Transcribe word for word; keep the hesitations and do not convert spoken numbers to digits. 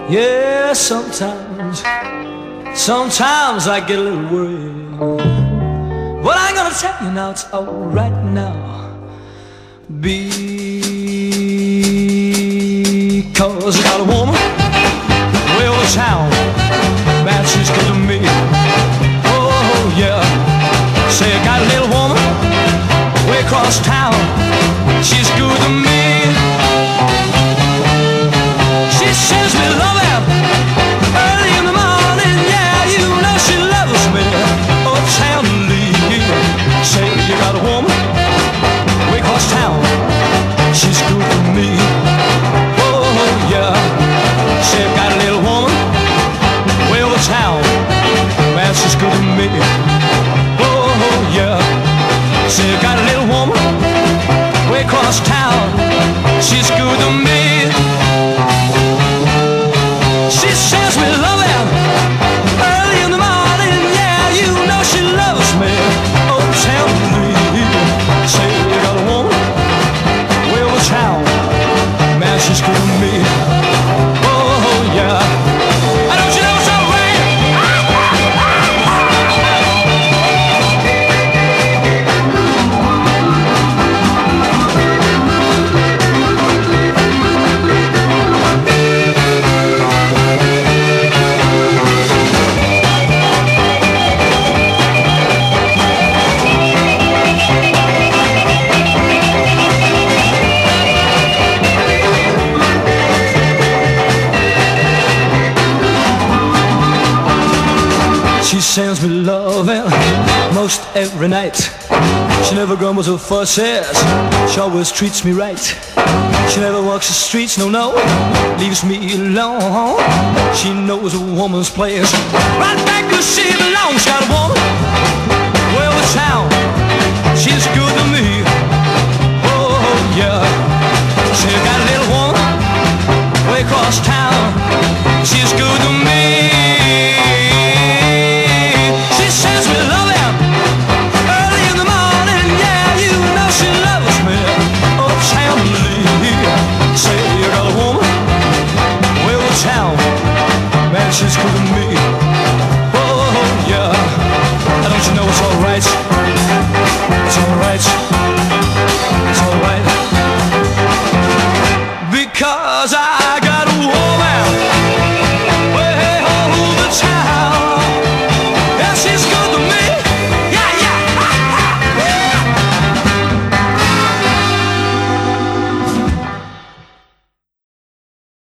Yeah, sometimes, sometimes I get a little worried. But I'm gonna tell you now, it's alright now. Because I got a woman way over town, man, she's good to me. Oh yeah, say I got a little woman way across town, she's good to me. She sends me love out early in the morning, yeah, you know she loves me. Oh, town to leave. Say you got a woman way across town, she's good to me. Oh yeah, say I got a little woman way over town, man, she's good to me. Oh yeah, say I got a little woman way across town, she's good to me. She sends me love out early in the morning, yeah, you know she loves me. Oh, tell me, say you got a woman way over town, man, she's good to me. Oh yeah, I don't you know it's all right. She sends me loving most every night. She never grumbles or fusses, she always treats me right. She never walks the streets, no, no, leaves me alone. She knows a woman's place, right back where she belongs. Got a woman way over town, she's good to me. Oh yeah, she got a little woman